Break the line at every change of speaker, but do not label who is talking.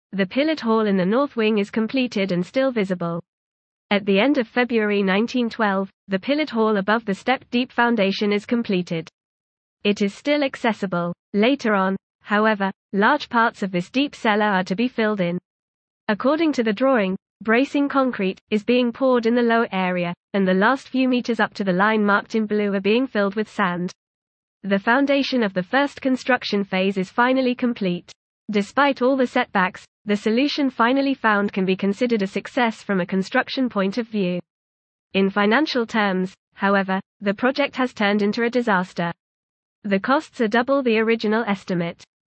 The pilot hall in the north wing is completed and still visible. At the end of February 1912, the pilot hall above the step-deep foundation is completed. It is still accessible. Later on, however, large parts of this deep cellar are to be filled in. According to the drawing, bracing concrete is being poured in the lower area, and the last few meters up to the line marked in blue are being filled with sand. The foundation of the first construction phase is finally complete. Despite all the setbacks, the solution finally found can be considered a success from a construction point of view. In financial terms, however, the project has turned into a disaster. The costs are double the original estimate.